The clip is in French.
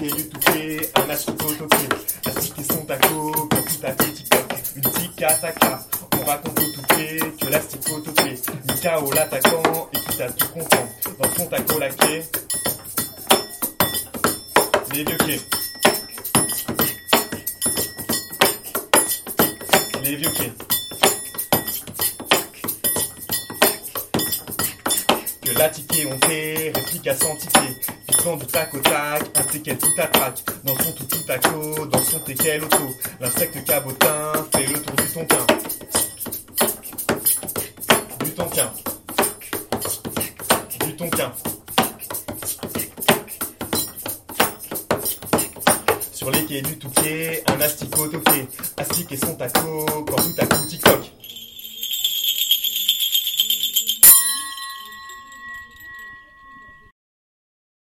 quai du Touquet, un asticot au pied. Astic et son taco, quand tout à fait TikTok. Une tic-tac-tac, on raconte au Touquet que l'asticot au pied. Mikao l'attaquant, et qui t'a tout content. Dans son taco laqué, les vieux quais. Les vieux quais. Que la ticket on fait, réplique à 100 tickets. Piquant du tac au tac, un teckel tout à traque. Dans son tout taco, dans son teckel auto. L'insecte cabotin fait le tour du tonquin. Du tonquin. Du tonquin. Sur les quais du Touquet, un asticot toqué. Astic et son taco, quand tout à coup TikTok.